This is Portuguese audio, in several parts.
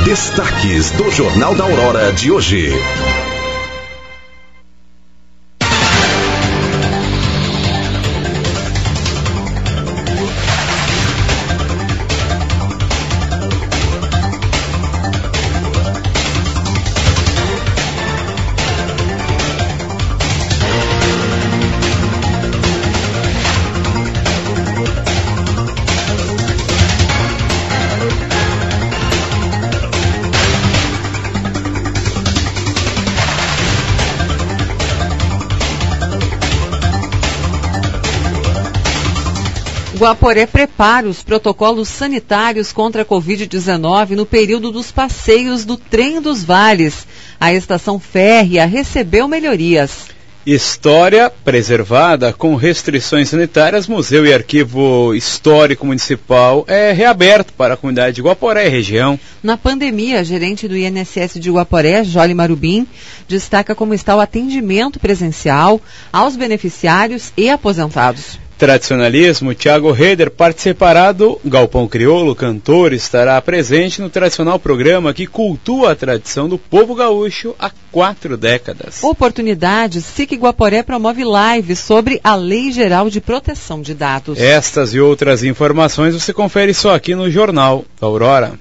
Destaques do Jornal da Aurora de hoje. Guaporé prepara os protocolos sanitários contra a Covid-19 no período dos passeios do Trem dos Vales. A estação férrea recebeu melhorias. História preservada com restrições sanitárias. Museu e Arquivo Histórico Municipal é reaberto para a comunidade de Guaporé e região. Na pandemia, a gerente do INSS de Guaporé, Jolie Marubim, destaca como está o atendimento presencial aos beneficiários e aposentados. Tradicionalismo, Thiago Reder participará do Galpão Crioulo. Cantor estará presente no tradicional programa que cultua a tradição do povo gaúcho há 4 décadas. Oportunidades, SIC Guaporé promove live sobre a Lei Geral de Proteção de Dados. Estas e outras informações você confere só aqui no Jornal da Aurora.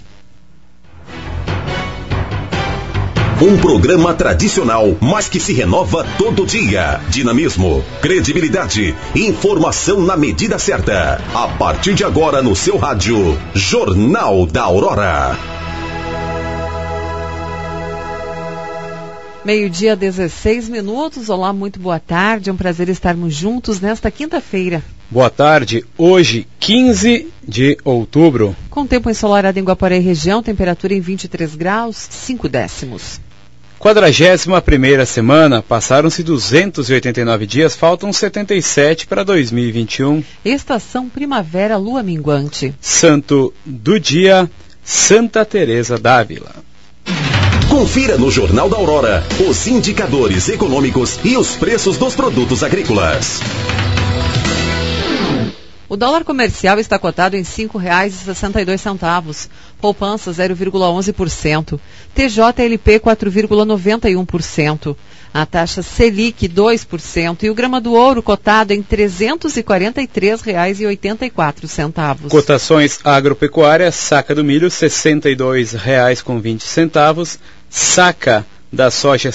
Um programa tradicional, mas que se renova todo dia. Dinamismo, credibilidade, informação na medida certa. A partir de agora no seu rádio, Jornal da Aurora. 12:16. Olá, muito boa tarde. É um prazer estarmos juntos nesta quinta-feira. Boa tarde. Hoje, 15 de outubro. Com tempo ensolarado em Guaporé e região, temperatura em 23 graus, 5 décimos. 41ª semana, passaram-se 289 dias, faltam 77 para 2021. Estação primavera, lua minguante. Santo do dia, Santa Teresa d'Ávila. Confira no Jornal da Aurora os indicadores econômicos e os preços dos produtos agrícolas. O dólar comercial está cotado em R$ 5,62, poupança 0,11%, TJLP 4,91%, a taxa Selic 2% e o grama do ouro cotado em R$ 343,84. Cotações agropecuárias, saca do milho R$ 62,20, saca da soja R$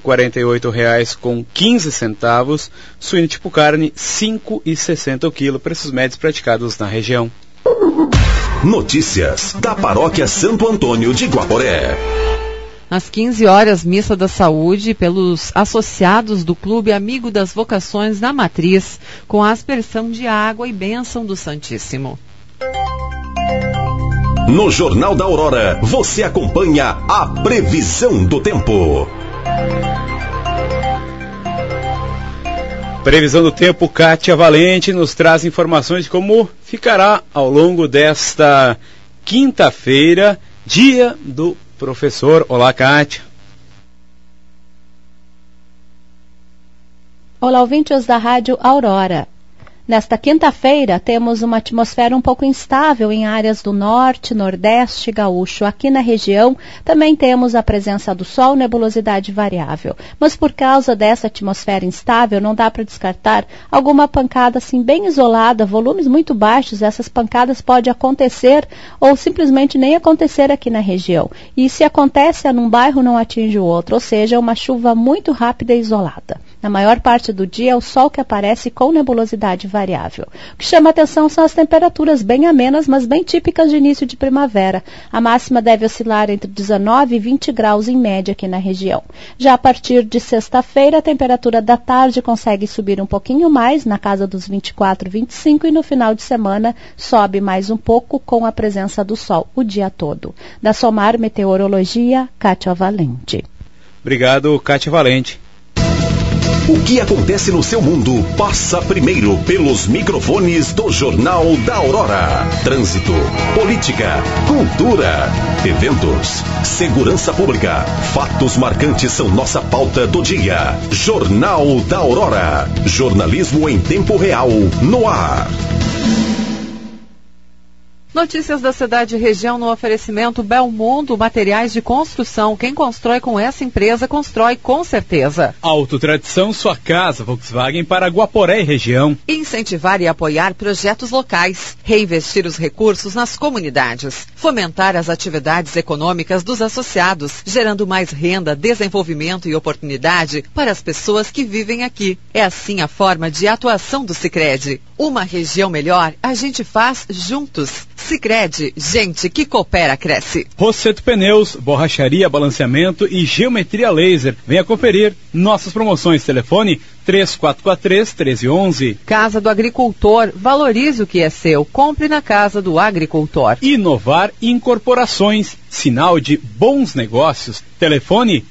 148,15, suíno tipo carne R$ 5,60 o quilo, preços médios praticados na região. Notícias da Paróquia Santo Antônio de Guaporé. Às 15 horas, missa da saúde pelos associados do Clube Amigo das Vocações na Matriz, com a aspersão de água e bênção do Santíssimo. No Jornal da Aurora, você acompanha a previsão do tempo. Previsão do tempo, Kátia Valente nos traz informações de como ficará ao longo desta quinta-feira, dia do professor. Olá, Kátia. Olá, ouvintes da Rádio Aurora. Nesta quinta-feira, temos uma atmosfera um pouco instável em áreas do norte, nordeste, gaúcho. Aqui na região, também temos a presença do sol, nebulosidade variável. Mas por causa dessa atmosfera instável, não dá para descartar alguma pancada assim bem isolada, volumes muito baixos. Essas pancadas podem acontecer ou simplesmente nem acontecer aqui na região. E se acontece num bairro, não atinge o outro, ou seja, uma chuva muito rápida e isolada. Na maior parte do dia, é o sol que aparece com nebulosidade variável. O que chama atenção são as temperaturas bem amenas, mas bem típicas de início de primavera. A máxima deve oscilar entre 19 e 20 graus em média aqui na região. Já a partir de sexta-feira, a temperatura da tarde consegue subir um pouquinho mais, na casa dos 24, 25, e no final de semana sobe mais um pouco com a presença do sol o dia todo. Da Somar Meteorologia, Kátia Valente. Obrigado, Kátia Valente. O que acontece no seu mundo passa primeiro pelos microfones do Jornal da Aurora. Trânsito, política, cultura, eventos, segurança pública. Fatos marcantes são nossa pauta do dia. Jornal da Aurora. Jornalismo em tempo real, no ar. Notícias da cidade e região no oferecimento Belmundo Materiais de Construção. Quem constrói com essa empresa, constrói com certeza. Autotradição, sua casa, Volkswagen para Guaporé e região. Incentivar e apoiar projetos locais. Reinvestir os recursos nas comunidades. Fomentar as atividades econômicas dos associados, gerando mais renda, desenvolvimento e oportunidade para as pessoas que vivem aqui. É assim a forma de atuação do Sicredi. Uma região melhor, a gente faz juntos. Sicredi, gente que coopera, cresce. Rosseto Pneus, borracharia, balanceamento e geometria laser. Venha conferir nossas promoções. Telefone 3443-1311. Casa do Agricultor, valorize o que é seu. Compre na Casa do Agricultor. Inovar Incorporações, sinal de bons negócios. Telefone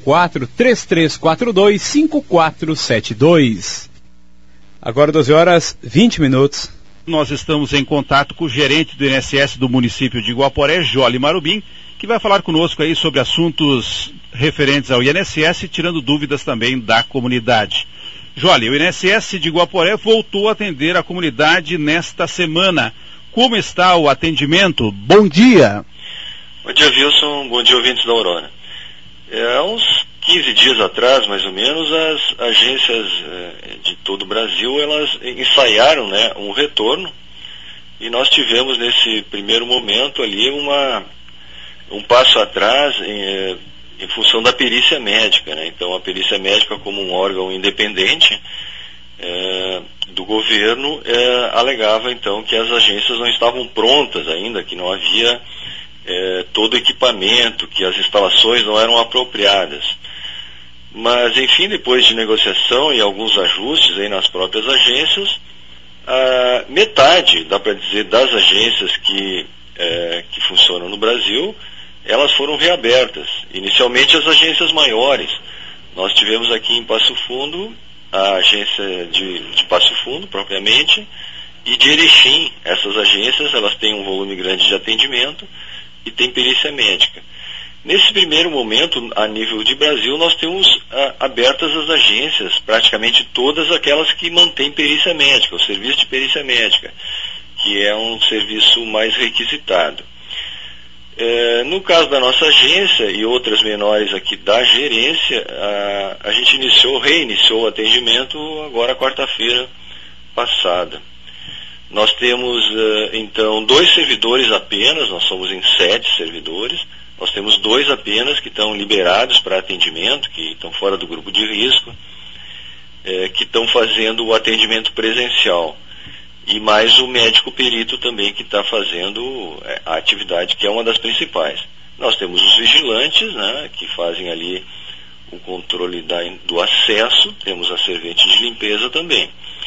54-3342-5472. Agora 12h20. Nós estamos em contato com o gerente do INSS do município de Guaporé, Jolie Marubim, que vai falar conosco aí sobre assuntos referentes ao INSS, tirando dúvidas também da comunidade. Jolie, o INSS de Guaporé voltou a atender a comunidade nesta semana. Como está o atendimento? Bom dia. Bom dia, Wilson. Bom dia, ouvintes da Aurora. Há uns 15 dias atrás, mais ou menos, as agências de todo o Brasil, elas ensaiaram, né, um retorno, e nós tivemos nesse primeiro momento ali um passo atrás em função da perícia médica, né? Então a perícia médica, como um órgão independente do governo, alegava então que as agências não estavam prontas ainda, que não havia todo o equipamento, que as instalações não eram apropriadas. Mas, enfim, depois de negociação e alguns ajustes aí nas próprias agências, metade, dá para dizer, das agências que funcionam no Brasil, elas foram reabertas. Inicialmente as agências maiores. Nós tivemos aqui em Passo Fundo a agência de Passo Fundo, propriamente, e de Erechim. Essas agências, elas têm um volume grande de atendimento e tem perícia médica. Nesse primeiro momento, a nível de Brasil, nós temos abertas as agências, praticamente todas aquelas que mantêm perícia médica, o serviço de perícia médica, que é um serviço mais requisitado. No caso da nossa agência e outras menores aqui da gerência, a gente reiniciou o atendimento agora quarta-feira passada. Nós temos, então, 2 servidores apenas, nós somos em 7 servidores. Nós temos 2 apenas que estão liberados para atendimento, que estão fora do grupo de risco, que estão fazendo o atendimento presencial. E mais o médico perito também, que está fazendo a atividade que é uma das principais. Nós temos os vigilantes, né, que fazem ali o controle do acesso, temos a servente de limpeza também.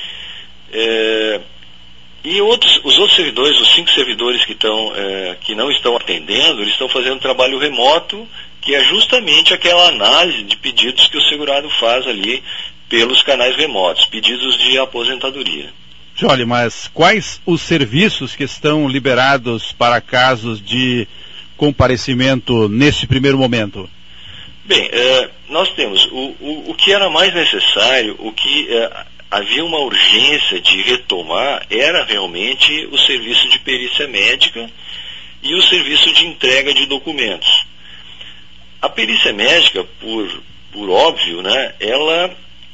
E os outros servidores, os 5 servidores que não estão atendendo, eles estão fazendo trabalho remoto, que é justamente aquela análise de pedidos que o segurado faz ali pelos canais remotos, pedidos de aposentadoria. Jolie, mas quais os serviços que estão liberados para casos de comparecimento nesse primeiro momento? Bem, nós temos o que era mais necessário, o que havia uma urgência de retomar, era realmente o serviço de perícia médica e o serviço de entrega de documentos. A perícia médica, por óbvio, né, ela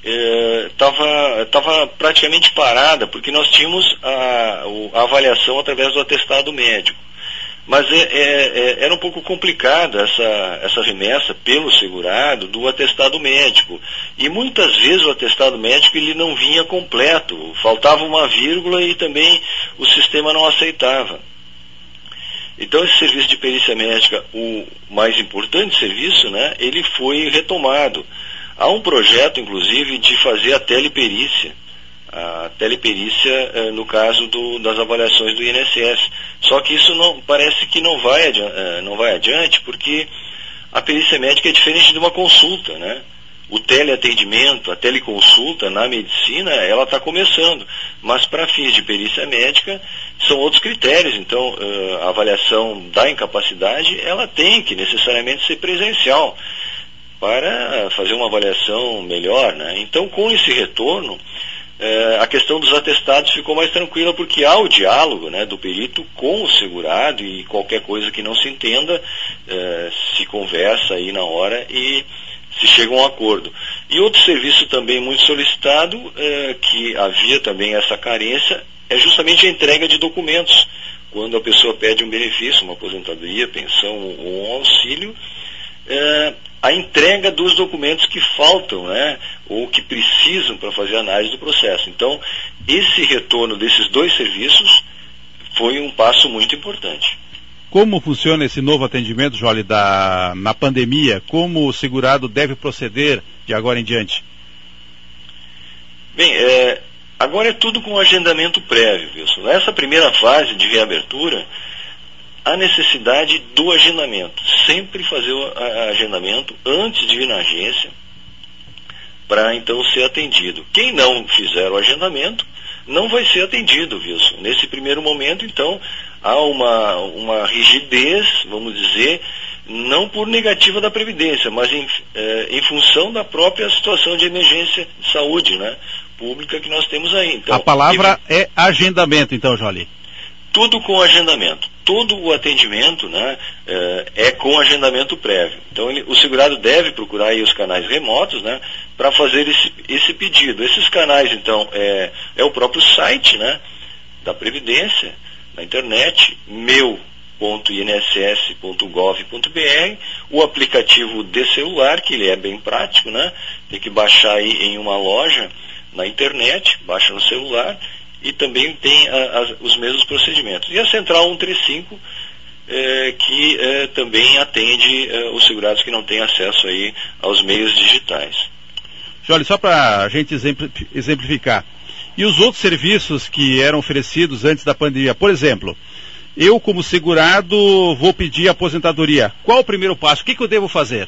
estava praticamente parada, porque nós tínhamos a avaliação através do atestado médico. Mas era um pouco complicada essa remessa pelo segurado do atestado médico. E muitas vezes o atestado médico ele não vinha completo, faltava uma vírgula e também o sistema não aceitava. Então esse serviço de perícia médica, o mais importante serviço, né, ele foi retomado. Há um projeto, inclusive, de fazer a teleperícia. A teleperícia no caso das avaliações do INSS. Só que isso parece que não vai adiante, porque a perícia médica é diferente de uma consulta, né? O teleatendimento, a teleconsulta na medicina, ela está começando, mas para fins de perícia médica são outros critérios. Então a avaliação da incapacidade, ela tem que necessariamente ser presencial para fazer uma avaliação melhor, né? Então, com esse retorno, a questão dos atestados ficou mais tranquila, porque há o diálogo, né, do perito com o segurado, e qualquer coisa que não se entenda, se conversa aí na hora e se chega a um acordo. E outro serviço também muito solicitado, que havia também essa carência, é justamente a entrega de documentos. Quando a pessoa pede um benefício, uma aposentadoria, pensão ou um auxílio, a entrega dos documentos que faltam, né, ou que precisam para fazer a análise do processo. Então, esse retorno desses dois serviços foi um passo muito importante. Como funciona esse novo atendimento, Jolie, na pandemia? Como o segurado deve proceder de agora em diante? Bem, agora é tudo com agendamento prévio, Wilson. Nessa primeira fase de reabertura, a necessidade do agendamento. Sempre fazer o agendamento antes de ir na agência, para então ser atendido. Quem não fizer o agendamento não vai ser atendido, Wilson. Nesse primeiro momento, então, há uma rigidez, vamos dizer, não por negativa da Previdência, mas em função da própria situação de emergência de saúde, né, pública que nós temos aí. Então, a palavra é agendamento, então, Jolie. Tudo com agendamento. Todo o atendimento, né, é com agendamento prévio. Então, o segurado deve procurar aí os canais remotos, né, para fazer esse pedido. Esses canais, então, é o próprio site, né, da Previdência, na internet, meu.inss.gov.br, o aplicativo de celular, que ele é bem prático, né, tem que baixar aí em uma loja na internet, baixa no celular, e também tem os mesmos procedimentos. E a Central 135, que também atende os segurados que não têm acesso aí aos meios digitais. Jolie, só para a gente exemplificar, e os outros serviços que eram oferecidos antes da pandemia? Por exemplo, eu como segurado vou pedir aposentadoria. Qual o primeiro passo? O que eu devo fazer?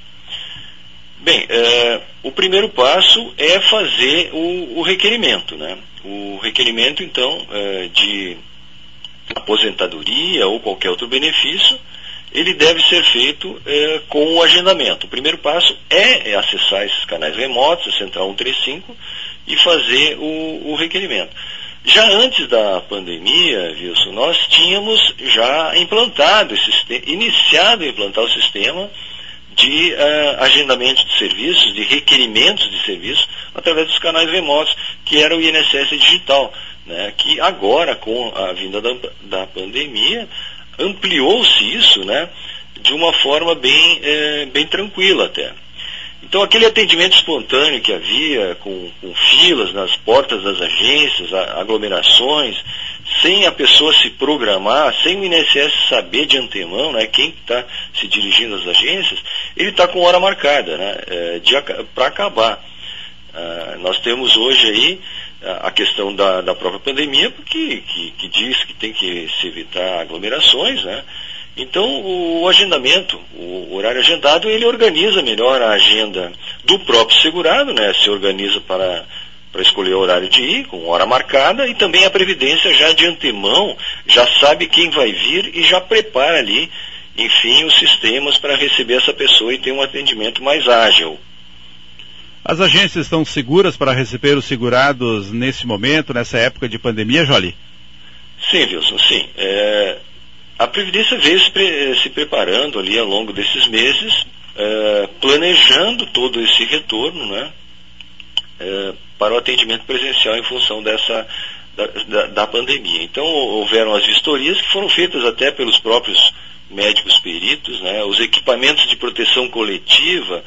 Bem, o primeiro passo é fazer o requerimento, né? O requerimento, então, de aposentadoria ou qualquer outro benefício, ele deve ser feito com o agendamento. O primeiro passo é acessar esses canais remotos, a Central 135, e fazer o requerimento. Já antes da pandemia, Wilson, nós tínhamos já iniciado a implantar o sistema de agendamento de serviços, de requerimentos de serviços, através dos canais remotos, que era o INSS digital, né, que agora, com a vinda da pandemia, ampliou-se isso, né, de uma forma bem tranquila até. Então, aquele atendimento espontâneo que havia, com filas nas portas das agências, aglomerações, sem a pessoa se programar, sem o INSS saber de antemão, né, quem está se dirigindo às agências, ele está com hora marcada, né, para acabar. Nós temos hoje aí a questão da própria pandemia, porque que diz que tem que se evitar aglomerações, né? Então, o agendamento, o horário agendado, ele organiza melhor a agenda do próprio segurado, né? Se organiza para escolher o horário de ir, com hora marcada, e também a Previdência já de antemão, já sabe quem vai vir e já prepara ali, enfim, os sistemas para receber essa pessoa e ter um atendimento mais ágil. As agências estão seguras para receber os segurados nesse momento, nessa época de pandemia, Jolie? Sim, Wilson, sim. A Previdência veio se preparando ali ao longo desses meses, planejando todo esse retorno, né, para o atendimento presencial em função da pandemia. Então, houveram as vistorias que foram feitas até pelos próprios médicos peritos, né, os equipamentos de proteção coletiva,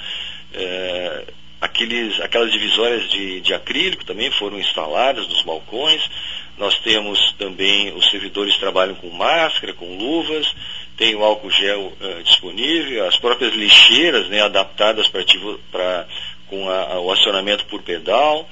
aquelas divisórias de acrílico também foram instaladas nos balcões. Nós temos também, os servidores trabalham com máscara, com luvas, tem o álcool gel disponível, as próprias lixeiras, né, adaptadas com o acionamento por pedal.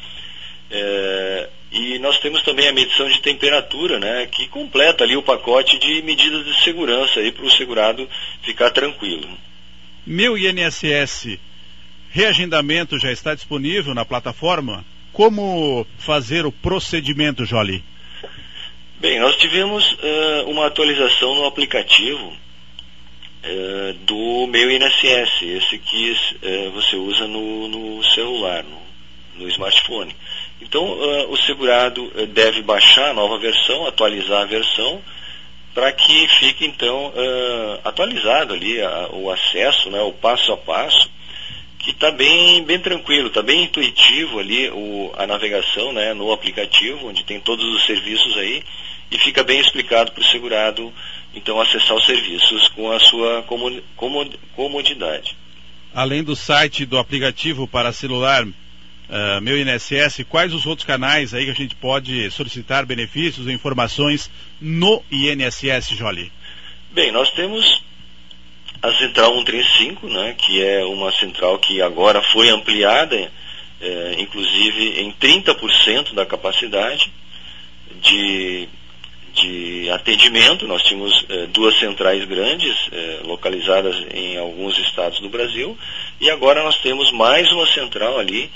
E nós temos também a medição de temperatura, né, que completa ali o pacote de medidas de segurança para o segurado ficar tranquilo. Meu INSS, reagendamento já está disponível na plataforma? Como fazer o procedimento, Jolie? Bem, nós tivemos uma atualização no aplicativo do Meu INSS, esse que você usa no celular, no smartphone. Então, o segurado deve baixar a nova versão, atualizar a versão, para que fique, então, atualizado ali o acesso, né, o passo a passo, que está bem tranquilo, está bem intuitivo ali a navegação, né, no aplicativo, onde tem todos os serviços aí, e fica bem explicado para o segurado, então, acessar os serviços com a sua comodidade. Além do site do aplicativo para celular Meu INSS, quais os outros canais aí que a gente pode solicitar benefícios e informações no INSS, Jolie? Bem, nós temos a Central 135, né, que é uma central que agora foi ampliada, inclusive em 30% da capacidade de atendimento. Nós tínhamos 2 centrais grandes localizadas em alguns estados do Brasil, e agora nós temos mais uma central ali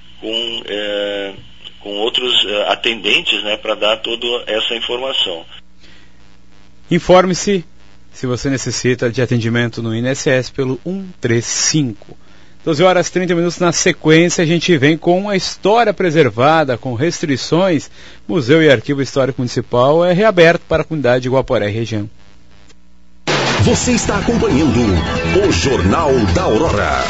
com outros atendentes, né, para dar toda essa informação. Informe-se se você necessita de atendimento no INSS pelo 135. 12 horas 30 minutos. Na sequência, a gente vem com a história preservada, com restrições. Museu e Arquivo Histórico Municipal é reaberto para a comunidade de Guaporé e região. Você está acompanhando o Jornal da Aurora.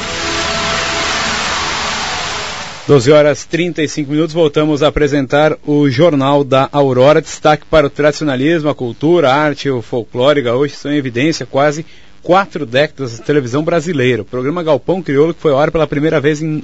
12 horas 35 minutos, voltamos a apresentar o Jornal da Aurora. Destaque para o tradicionalismo, a cultura, a arte, o folclore gaúcho estão em evidência quase 4 décadas da televisão brasileira. O programa Galpão Crioulo, que foi ao ar pela primeira vez em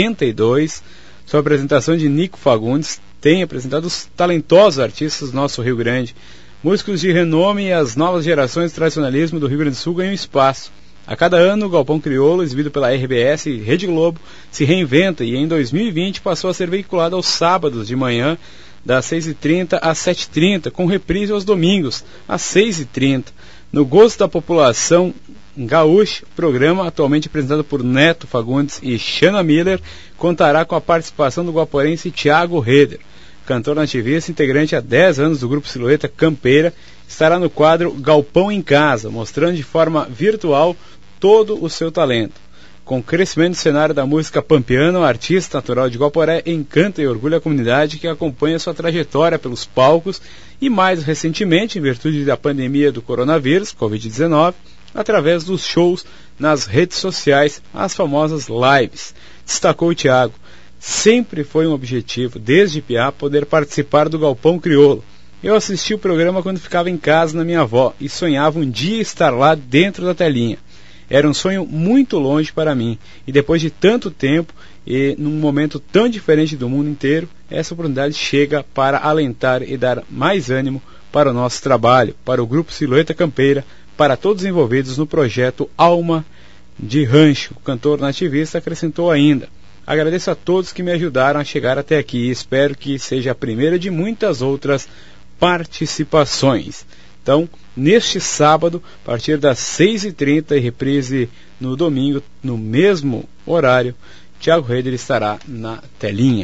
82, sob a apresentação de Nico Fagundes, tem apresentado os talentosos artistas do nosso Rio Grande. Músicos de renome e as novas gerações de tradicionalismo do Rio Grande do Sul ganham espaço. A cada ano, o Galpão Crioulo, exibido pela RBS e Rede Globo, se reinventa e em 2020 passou a ser veiculado aos sábados de manhã, das 6h30 às 7h30, com reprise aos domingos, às 6h30. No gosto da população gaúcha, o programa, atualmente apresentado por Neto Fagundes e Xana Miller, contará com a participação do guaporense Thiago Reder. Cantor nativista, integrante há 10 anos do grupo Silhueta Campeira, estará no quadro Galpão em Casa, mostrando de forma virtual todo o seu talento. Com o crescimento do cenário da música pampeana, o artista natural de Guaporé encanta e orgulha a comunidade que acompanha sua trajetória pelos palcos e, mais recentemente, em virtude da pandemia do coronavírus, Covid-19, através dos shows nas redes sociais, as famosas lives. Destacou o Thiago: sempre foi um objetivo, desde piá, poder participar do Galpão Crioulo. Eu assisti o programa quando ficava em casa na minha avó e sonhava um dia estar lá dentro da telinha. Era um sonho muito longe para mim, e depois de tanto tempo e num momento tão diferente do mundo inteiro, essa oportunidade chega para alentar e dar mais ânimo para o nosso trabalho, para o Grupo Silhueta Campeira, para todos envolvidos no projeto Alma de Rancho. O cantor nativista acrescentou ainda: agradeço a todos que me ajudaram a chegar até aqui e espero que seja a primeira de muitas outras participações. Então, neste sábado, a partir das 6h30 e reprise no domingo, no mesmo horário, Thiago Reder estará na telinha.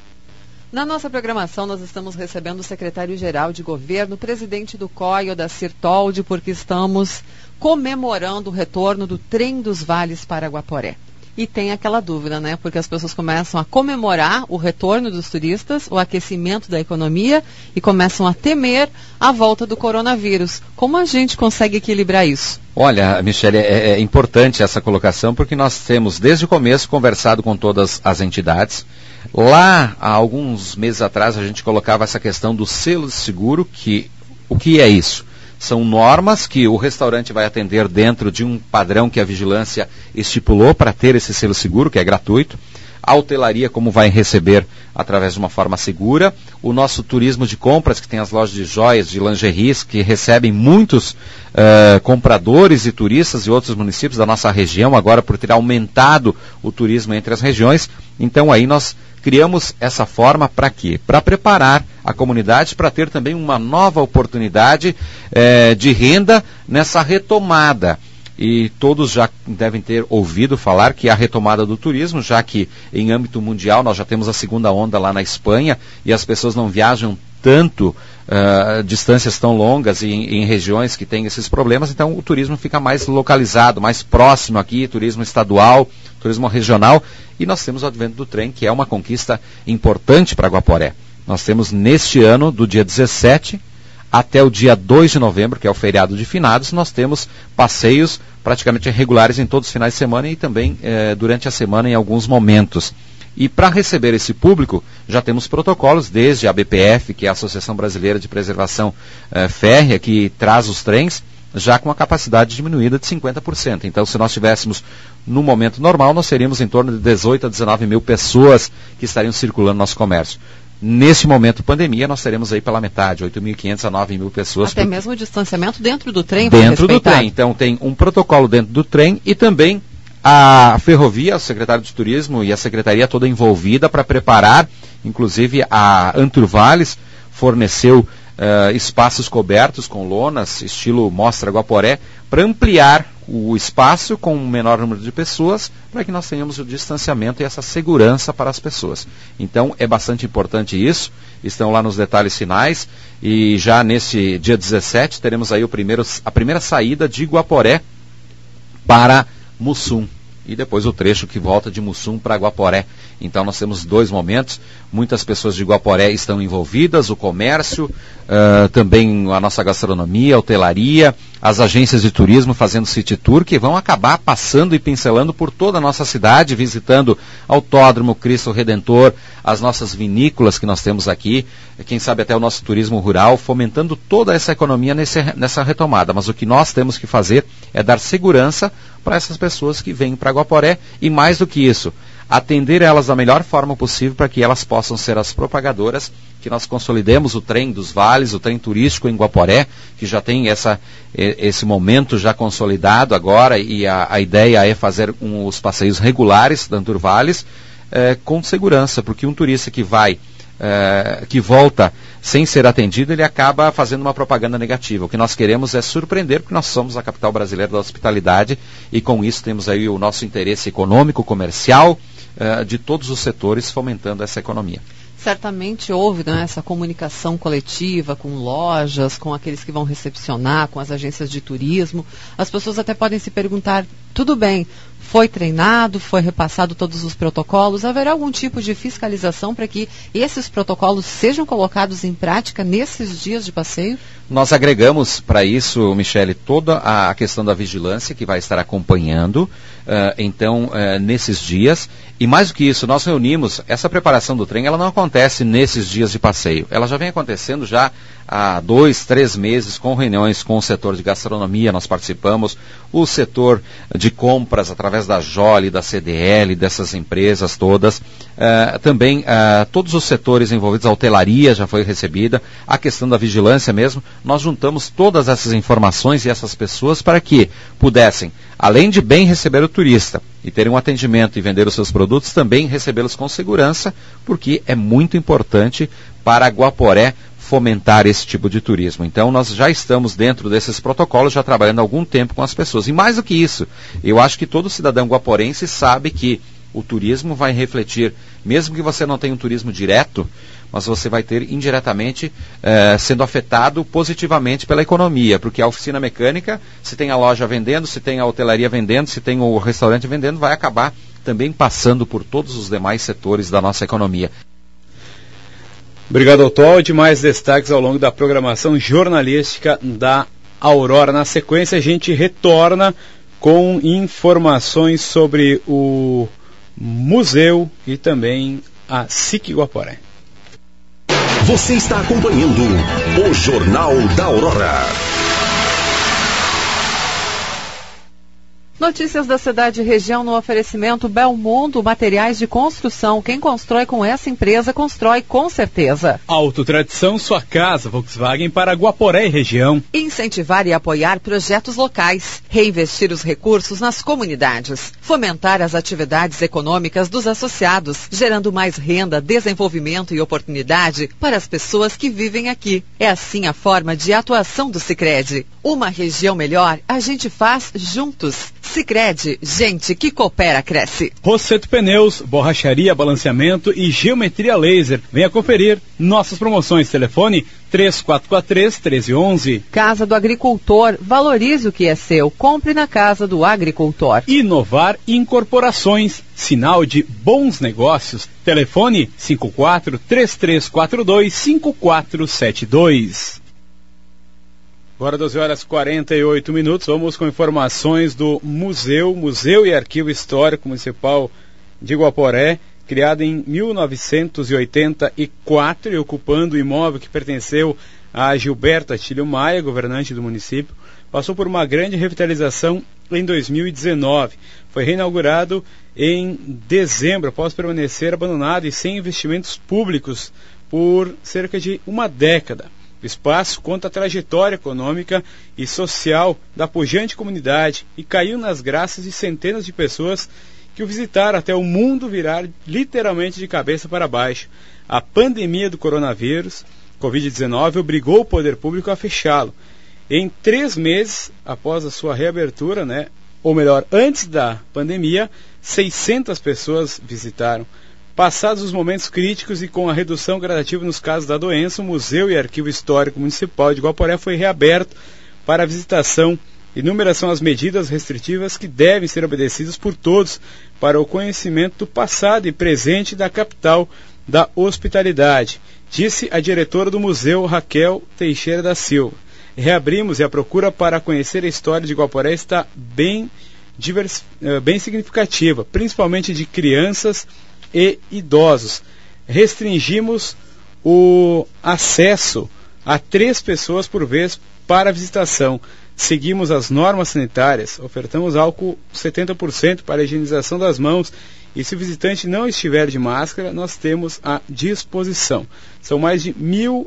Na nossa programação, nós estamos recebendo o secretário-geral de governo, presidente do COI, Odacir Toldi, porque estamos comemorando o retorno do Trem dos Vales para Guaporé. E tem aquela dúvida, né? Porque as pessoas começam a comemorar o retorno dos turistas, o aquecimento da economia e começam a temer a volta do coronavírus. Como a gente consegue equilibrar isso? Olha, Michele, é importante essa colocação porque nós temos desde o começo conversado com todas as entidades. Lá, há alguns meses atrás, a gente colocava essa questão do selo de seguro, o que é isso? São normas que o restaurante vai atender dentro de um padrão que a vigilância estipulou para ter esse selo seguro, que é gratuito. A hotelaria, como vai receber através de uma forma segura. O nosso turismo de compras, que tem as lojas de joias, de lingeries, que recebem muitos compradores e turistas de outros municípios da nossa região, agora por ter aumentado o turismo entre as regiões. Então aí nós criamos essa forma para quê? Para preparar a comunidade para ter também uma nova oportunidade de renda nessa retomada. E todos já devem ter ouvido falar que a retomada do turismo, já que em âmbito mundial nós já temos a segunda onda lá na Espanha e as pessoas não viajam tanto, distâncias tão longas em regiões que têm esses problemas, então o turismo fica mais localizado, mais próximo aqui, turismo estadual, turismo regional, e nós temos o advento do trem, que é uma conquista importante para Guaporé. Nós temos neste ano, do dia 17 até o dia 2 de novembro, que é o feriado de finados, nós temos passeios praticamente regulares em todos os finais de semana e também durante a semana em alguns momentos. E para receber esse público, já temos protocolos, desde a BPF, que é a Associação Brasileira de Preservação Férrea, que traz os trens, já com a capacidade diminuída de 50%. Então, se nós tivéssemos no momento normal, nós teríamos em torno de 18 a 19 mil pessoas que estariam circulando no nosso comércio. Neste momento pandemia, nós teremos aí pela metade, 8.500 a 9.000 pessoas. Até mesmo o distanciamento dentro do trem. Dentro do trem. Então, tem um protocolo dentro do trem e também a Ferrovia, o secretário de Turismo e a secretaria toda envolvida para preparar, inclusive a Anturvales forneceu espaços cobertos com lonas, estilo Mostra Guaporé, para ampliar o espaço com um menor número de pessoas, para que nós tenhamos o distanciamento e essa segurança para as pessoas. Então, é bastante importante isso, estão lá nos detalhes finais, e já nesse dia 17 teremos aí a primeira saída de Guaporé para Mussum, e depois o trecho que volta de Mussum para Guaporé. Então nós temos 2 momentos, muitas pessoas de Guaporé estão envolvidas, o comércio, também a nossa gastronomia, a hotelaria, as agências de turismo fazendo city tour, que vão acabar passando e pincelando por toda a nossa cidade, visitando Autódromo, Cristo Redentor, as nossas vinícolas que nós temos aqui, quem sabe até o nosso turismo rural, fomentando toda essa economia nessa retomada. Mas o que nós temos que fazer é dar segurança para essas pessoas que vêm para Guaporé e, mais do que isso, atender elas da melhor forma possível para que elas possam ser as propagadoras, que nós consolidemos o trem dos vales, o trem turístico em Guaporé, que já tem esse momento já consolidado agora, e a ideia é fazer os passeios regulares da Anturvales com segurança, porque um turista que volta sem ser atendido, ele acaba fazendo uma propaganda negativa. O que nós queremos é surpreender, porque nós somos a capital brasileira da hospitalidade, e com isso temos aí o nosso interesse econômico, comercial, de todos os setores, fomentando essa economia. Certamente houve, né, essa comunicação coletiva com lojas, com aqueles que vão recepcionar, com as agências de turismo. As pessoas até podem se perguntar, tudo bem, foi treinado, foi repassado todos os protocolos, haverá algum tipo de fiscalização para que esses protocolos sejam colocados em prática nesses dias de passeio? Nós agregamos para isso, Michele, toda a questão da vigilância que vai estar acompanhando, nesses dias. E mais do que isso, nós reunimos, essa preparação do trem, ela não acontece nesses dias de passeio. Ela já vem acontecendo já há 2, 3 meses, com reuniões com o setor de gastronomia, nós participamos, o setor de compras através da Jolly, da CDL, dessas empresas todas, também todos os setores envolvidos, a hotelaria já foi recebida, a questão da vigilância mesmo. Nós juntamos todas essas informações e essas pessoas para que pudessem, além de bem receber o turista e terem um atendimento e vender os seus produtos, também recebê-los com segurança, porque é muito importante para Guaporé fomentar esse tipo de turismo. Então nós já estamos dentro desses protocolos, já trabalhando há algum tempo com as pessoas. E mais do que isso, eu acho que todo cidadão guaporense sabe que o turismo vai refletir, mesmo que você não tenha um turismo direto, mas você vai ter indiretamente sendo afetado positivamente pela economia, porque a oficina mecânica, se tem a loja vendendo, se tem a hotelaria vendendo, se tem o restaurante vendendo, vai acabar também passando por todos os demais setores da nossa economia. Obrigado, Otto. Mais destaques ao longo da programação jornalística da Aurora. Na sequência, a gente retorna com informações sobre o museu e também a SIC Guaporé. Você está acompanhando o Jornal da Aurora. Notícias da cidade e região no oferecimento Belmundo Materiais de Construção. Quem constrói com essa empresa, constrói com certeza. Autotradição, sua casa, Volkswagen para Guaporé e região. Incentivar e apoiar projetos locais. Reinvestir os recursos nas comunidades. Fomentar as atividades econômicas dos associados, gerando mais renda, desenvolvimento e oportunidade para as pessoas que vivem aqui. É assim a forma de atuação do Sicredi. Uma região melhor, a gente faz juntos. Sicredi, gente que coopera, cresce. Rosseto Pneus, borracharia, balanceamento e geometria laser. Venha conferir nossas promoções. Telefone 3443-1311. Casa do Agricultor, valorize o que é seu. Compre na Casa do Agricultor. Inovar Incorporações, sinal de bons negócios. Telefone 54-3342-5472. Agora 12h48, vamos com informações do Museu e Arquivo Histórico Municipal de Guaporé, criado em 1984 e ocupando o imóvel que pertenceu a Gilberto Atílio Maia, governante do município. Passou por uma grande revitalização em 2019. Foi reinaugurado em dezembro, após permanecer abandonado e sem investimentos públicos por cerca de uma década. O espaço conta a trajetória econômica e social da pujante comunidade e caiu nas graças de centenas de pessoas que o visitaram até o mundo virar literalmente de cabeça para baixo. A pandemia do coronavírus, Covid-19, obrigou o poder público a fechá-lo. Em 3 meses após a sua reabertura, ou melhor, antes da pandemia, 600 pessoas visitaram. Passados os momentos críticos e com a redução gradativa nos casos da doença, o Museu e Arquivo Histórico Municipal de Guaporé foi reaberto para a visitação. Inúmeras são as medidas restritivas que devem ser obedecidas por todos para o conhecimento do passado e presente da capital da hospitalidade, disse a diretora do museu, Raquel Teixeira da Silva. Reabrimos e a procura para conhecer a história de Guaporé está bem significativa, principalmente de crianças e idosos. Restringimos o acesso a 3 pessoas por vez para a visitação. Seguimos as normas sanitárias, ofertamos álcool 70% para a higienização das mãos e se o visitante não estiver de máscara, nós temos à disposição. São mais de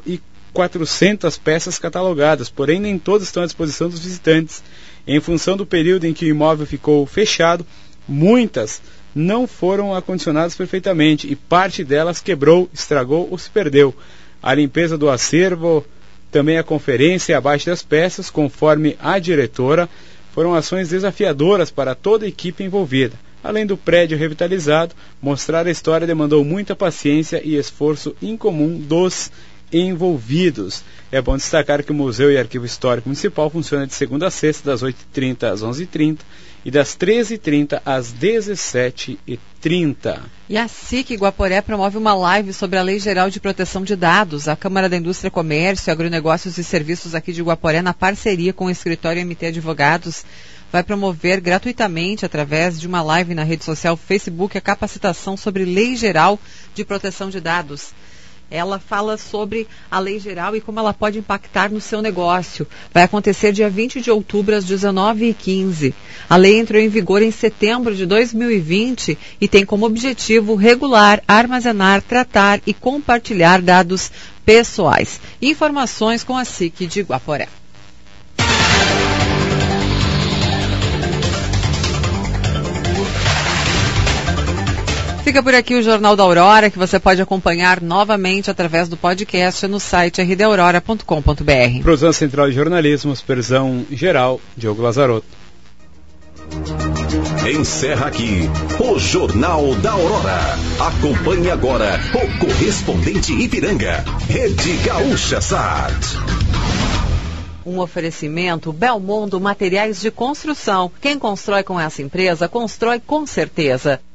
1.400 peças catalogadas, porém nem todas estão à disposição dos visitantes. Em função do período em que o imóvel ficou fechado, muitas não foram acondicionadas perfeitamente e parte delas quebrou, estragou ou se perdeu. A limpeza do acervo, também a conferência abaixo das peças, conforme a diretora, foram ações desafiadoras para toda a equipe envolvida. Além do prédio revitalizado, mostrar a história demandou muita paciência e esforço incomum dos envolvidos. É bom destacar que o Museu e Arquivo Histórico Municipal funciona de segunda a sexta, das 8h30 às 11h30 e das 13h30 às 17h30. E a SIC Guaporé promove uma live sobre a Lei Geral de Proteção de Dados. A Câmara da Indústria, Comércio, Agronegócios e Serviços aqui de Guaporé, na parceria com o Escritório MT Advogados, vai promover gratuitamente, através de uma live na rede social Facebook, a capacitação sobre Lei Geral de Proteção de Dados. Ela fala sobre a Lei Geral e como ela pode impactar no seu negócio. Vai acontecer dia 20 de outubro, às 19h15. A lei entrou em vigor em setembro de 2020 e tem como objetivo regular, armazenar, tratar e compartilhar dados pessoais. Informações com a SIC de Guaporé. Fica por aqui o Jornal da Aurora, que você pode acompanhar novamente através do podcast no site rdaurora.com.br. Produção Central de Jornalismo, Supervisão Geral, Diogo Lazarotto. Encerra aqui o Jornal da Aurora. Acompanhe agora o correspondente Ipiranga, Rede Gaúcha Sat. Um oferecimento Belmondo Materiais de Construção. Quem constrói com essa empresa, constrói com certeza.